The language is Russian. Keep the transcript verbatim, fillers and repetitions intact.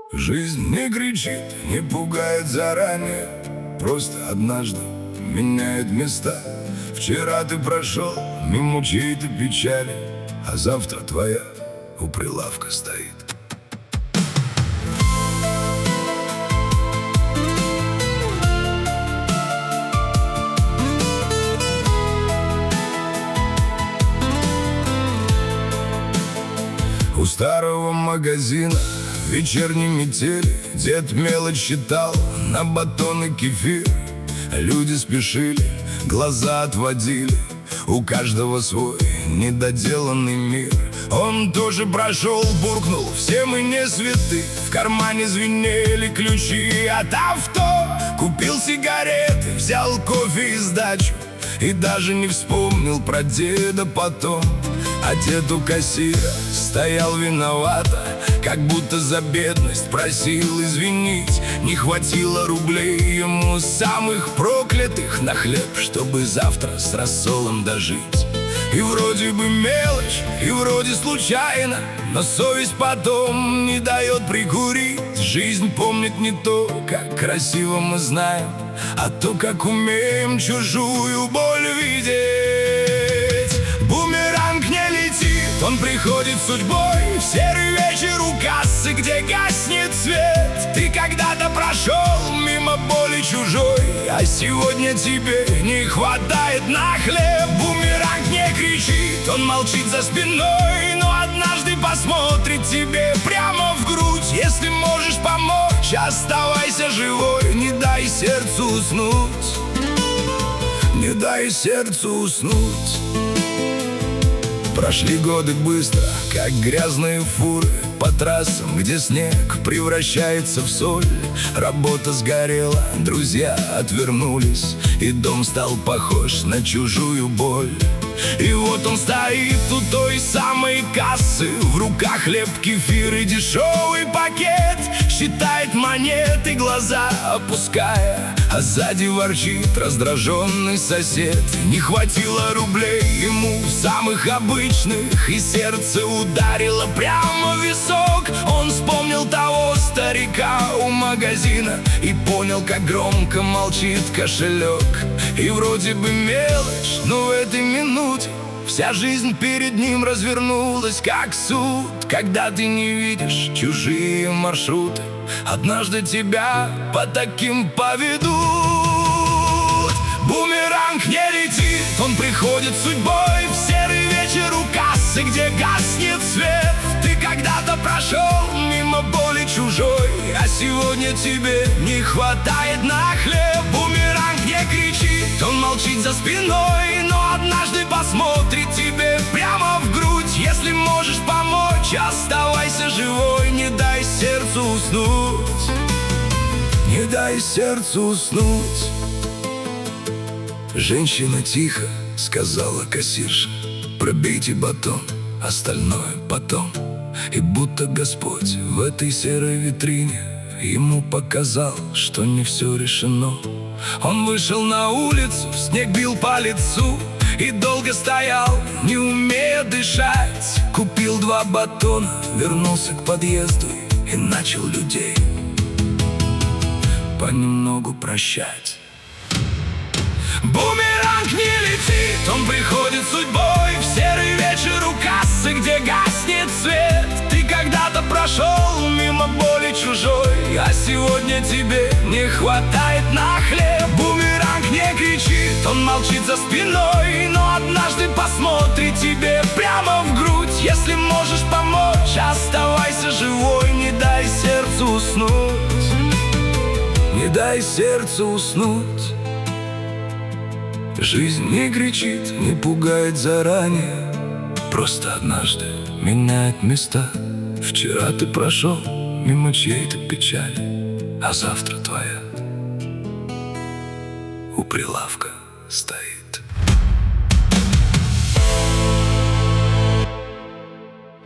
Жизнь не кричит, не пугает заранее, просто однажды меняет места. Вчера ты прошел мимо чьей-то печали, а завтра твоя у прилавка стоит. У старого магазина в вечерней метели дед мелочь считал на батон и кефир. Люди спешили, глаза отводили, у каждого свой недоделанный мир. Он тоже прошел, буркнул: все мы не святы. В кармане звенели ключи от авто. Купил сигареты, взял кофе и сдачу, и даже не вспомнил про деда потом. А дед у кассира стоял виновато, как будто за бедность просил извинить. Не хватило рублей ему самых проклятых на хлеб, чтобы завтра с рассолом дожить. И вроде бы мелочь, и вроде случайно, но совесть потом не дает прикурить. Жизнь помнит не то, как красиво мы знаем, а то, как умеем чужую боль видеть. Бумеранг не летит, он приходит судьбой в серый вечер у кассы, где гаснет свет. Ты когда-то прошел мимо боли чужой, а сегодня тебе не хватает на хлеб. Бумеранг не кричит, он молчит за спиной, но однажды посмотрит тебе прямо в грудь. Если можешь помочь, оставайся живой, не дай сердцу уснуть, не дай сердцу уснуть. Прошли годы быстро, как грязные фуры по трассам, где снег превращается в соль. Работа сгорела, друзья отвернулись, и дом стал похож на чужую боль. И вот он стоит у той самой кассы, в руках хлеб, кефир и дешевый пакет. Считает монеты, глаза опуская, а сзади ворчит раздраженный сосед. Не хватило рублей ему самых обычных, и сердце ударило прямо в висок. Он вспомнил того старика у магазина и понял, как громко молчит кошелек. И вроде бы мелочь, но в этой минуте вся жизнь перед ним развернулась, как суд. Когда ты не видишь чужие маршруты, однажды тебя по таким поведут. Бумеранг не летит, он приходит судьбой в серый вечер у кассы, где гаснет свет. Ты когда-то прошел мимо боли чужой, а сегодня тебе не хватает на хлеб. Бумеранг не кричит, он молчит за спиной, но однажды посмотрит тебе прямо в грудь. Если можешь помочь, оставайся живой, не дай сердцу уснуть, не дай сердцу уснуть. Женщина тихо сказала кассирше: пробейте батон, остальное потом. И будто Господь в этой серой витрине ему показал, что не все решено. Он вышел на улицу, снег бил по лицу, и долго стоял, не умея дышать. Купил два батона, вернулся к подъезду и начал людей понемногу прощать. Бумеранг не летит, он приходит судьбой в серый вечер у кассы, где гаснет свет. Ты когда-то прошел мимо боли чужой, а сегодня тебе не хватает на хлеб. Бумеранг не кричит, он молчит за спиной, но однажды посмотрит тебе прямо в грудь. Если можешь помочь, оставайся живой, не дай сердцу уснуть, не дай сердцу уснуть. Жизнь не кричит, не пугает заранее, просто однажды меняет места. Вчера ты прошел мимо чьей-то печали, а завтра твоя у прилавка стоит.